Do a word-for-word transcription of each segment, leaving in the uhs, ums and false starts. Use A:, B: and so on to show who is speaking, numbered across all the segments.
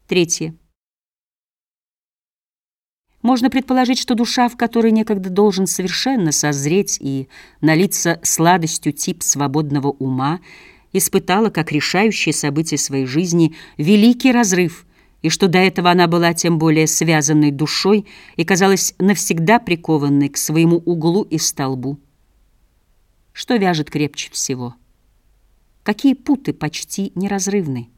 A: Третье. Можно предположить, что душа, в которой некогда должен совершенно созреть и налиться сладостью тип свободного ума, испытала, как решающее событие своей жизни, великий разрыв, и что до этого она была тем более связанной душой и казалась навсегда прикованной к своему углу и столбу. Что вяжет крепче всего? Какие путы почти неразрывны?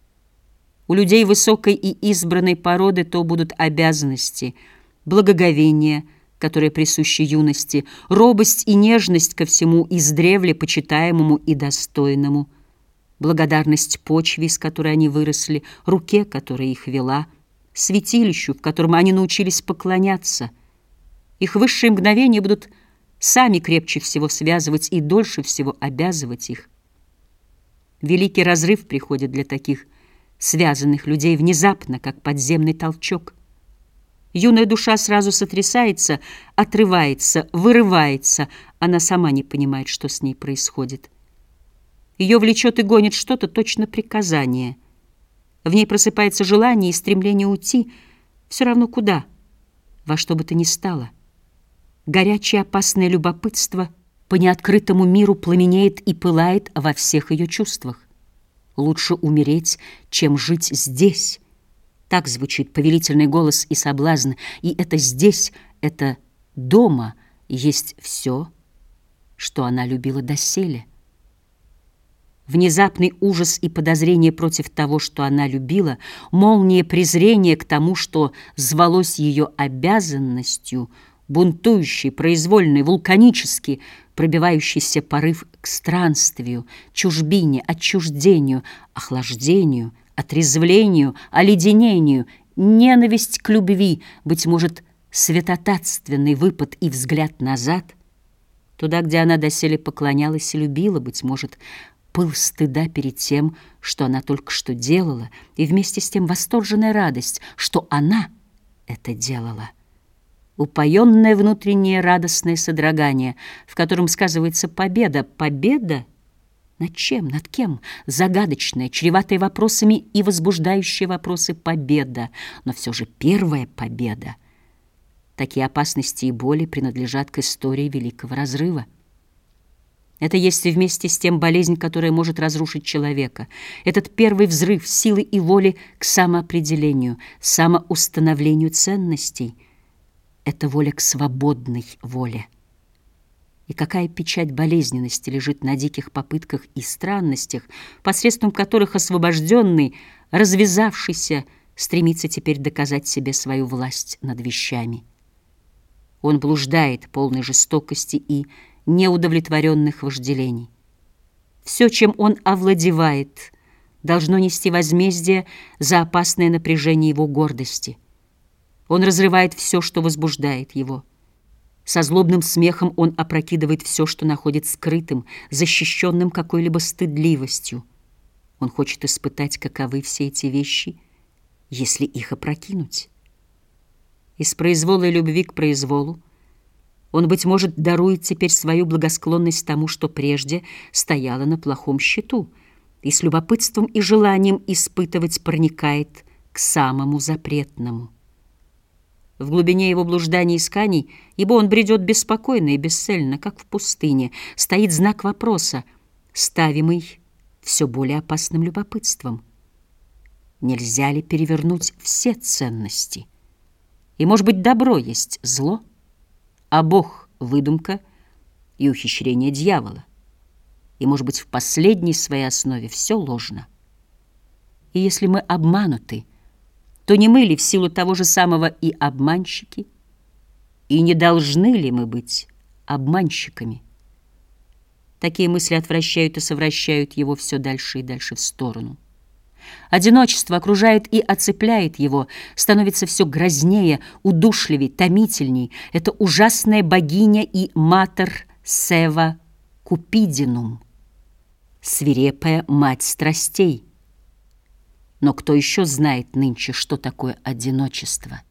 A: У людей высокой и избранной породы то будут обязанности, благоговение, которое присуще юности, робость и нежность ко всему издревле почитаемому и достойному, благодарность почве, из которой они выросли, руке, которая их вела, святилищу, в котором они научились поклоняться. Их высшие мгновения будут сами крепче всего связывать и дольше всего обязывать их. Великий разрыв приходит для таких связанных людей внезапно, как подземный толчок. Юная душа сразу сотрясается, отрывается, вырывается. Она сама не понимает, что с ней происходит. Ее влечет и гонит что-то, точно приказание. В ней просыпается желание и стремление уйти, все равно куда, во что бы то ни стало. Горячее опасное любопытство по неоткрытому миру пламенеет и пылает во всех ее чувствах. Лучше умереть, чем жить здесь. Так звучит повелительный голос и соблазн. И это здесь, это дома есть все, что она любила доселе. Внезапный ужас и подозрение против того, что она любила, молния презрения к тому, что звалось ее обязанностью, бунтующий, произвольный, вулканический, пробивающийся порыв к странствию, чужбине, отчуждению, охлаждению, отрезвлению, оледенению, ненависть к любви, быть может, святотатственный выпад и взгляд назад, туда, где она доселе поклонялась и любила, быть может, пыл стыда перед тем, что она только что делала, и вместе с тем восторженная радость, что она это делала. Упоенное внутреннее радостное содрогание, в котором сказывается победа. Победа? Над чем? Над кем? Загадочная, чреватая вопросами и возбуждающая вопросы победа. Но все же первая победа. Такие опасности и боли принадлежат к истории Великого Разрыва. Это есть и вместе с тем болезнь, которая может разрушить человека. Этот первый взрыв силы и воли к самоопределению, самоустановлению ценностей. Это воля к свободной воле. И какая печать болезненности лежит на диких попытках и странностях, посредством которых освобожденный, развязавшийся, стремится теперь доказать себе свою власть над вещами. Он блуждает, полной жестокости и неудовлетворенных вожделений. Все, чем он овладевает, должно нести возмездие за опасное напряжение его гордости. Он разрывает все, что возбуждает его. Со злобным смехом он опрокидывает все, что находит скрытым, защищенным какой-либо стыдливостью. Он хочет испытать, каковы все эти вещи, если их опрокинуть. Из произвола и любви к произволу он, быть может, дарует теперь свою благосклонность тому, что прежде стояло на плохом счету, и с любопытством и желанием испытывать проникает к самому запретному. В глубине его блужданий и исканий, ибо он бредет беспокойно и бесцельно, как в пустыне, стоит знак вопроса, ставимый все более опасным любопытством. Нельзя ли перевернуть все ценности? И, может быть, добро есть зло, а Бог — выдумка и ухищрение дьявола. И, может быть, в последней своей основе все ложно. И если мы обмануты, то не мы ли в силу того же самого и обманщики? И не должны ли мы быть обманщиками? Такие мысли отвращают и совращают его все дальше и дальше в сторону. Одиночество окружает и оцепляет его, становится все грознее, удушливей, томительней. Это ужасная богиня и матер Сева Купидинум, свирепая мать страстей. Но кто еще знает нынче, что такое одиночество?